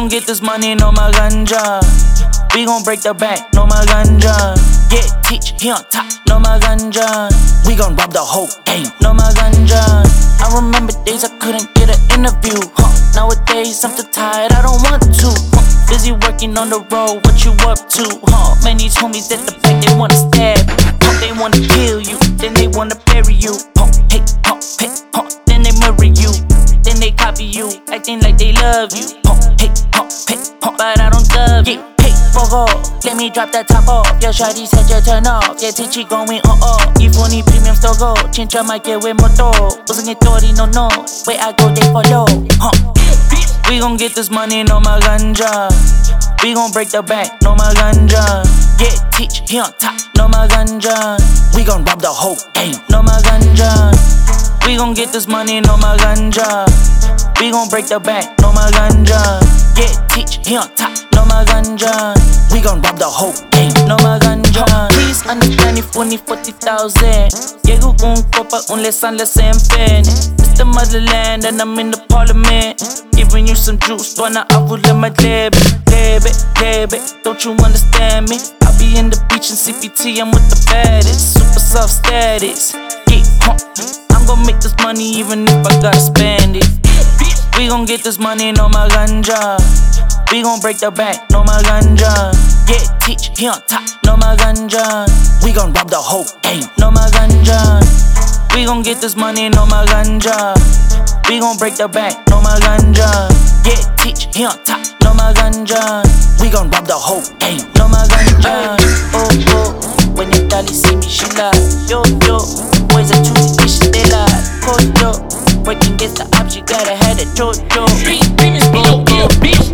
gon' get this money, no my ganja. We gon' break the bank, no my ganja. Yeah, teach, he on top, no my ganja. We gon' rob the whole game, no my ganja. I remember days I couldn't get an interview, Nowadays I'm too tired, I don't want to, Busy working on the road, what you up to, Man, these homies at the back, they wanna stab you, They wanna kill you, then they wanna bury you, Hey, hey, then they marry you, then they copy you, acting like they love you, Hey, but I don't love you. Fuck off, let me drop that top off. Your shawty said you turn off. Yeah, Tichi going on. If only premium still go. Chincha might get with moto. Wasn't it 30, no. Where I go, they follow. We gon' get this money, no my ganja. We gon' break the bank, no my ganja. Yeah, teach, he on top, no my ganja. We gon' rob the whole game, no my ganja. We gon' get this money, no my ganja. We gon' break the bank, no my ganja. Yeah, teach, he on top, no my ganja. We gon' rob the whole game, no my ganja. Please understand if only 40,000. Llego con copa, un lesan en pen. It's the motherland and I'm in the parliament. Giving you some juice, wanna avule my lebe. Don't you understand me? I be in the beach in CPT, I'm with the baddest. Super soft status, yeah, I'm gon' make this money even if I gotta spend it. We gon' get this money, no my ganja. We gon' break the bank, no my ganja. Yeah, teach, he on top, no my ganja. We gon' rob the whole game, no my ganja. We gon' get this money, no my ganja. We gon' break the bank, no my ganja. Yeah, teach, he on top, no my ganja. We gon' rob the whole game, no my ganja. Oh, when you dolly see me, she lie. Yo, boys are choosy dishes, they lie. Yo, working against the ops, you gotta have that JoJo. Bitch.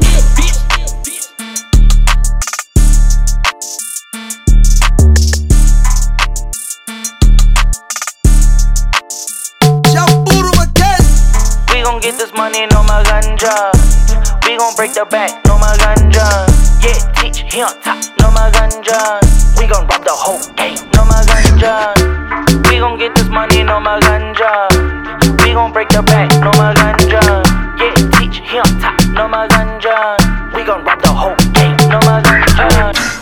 We gon' get this money, no my ganja. We gon' break the bank, no my ganja. Yeah, teach, he on top, no my ganja. We gon' rob the whole game, no my ganja. We gon' get this money, no my ganja. We gon' break the bank, no my ganja. Yeah, teach, he on top, no my ganja. We gon' rob the whole game, no my ganja.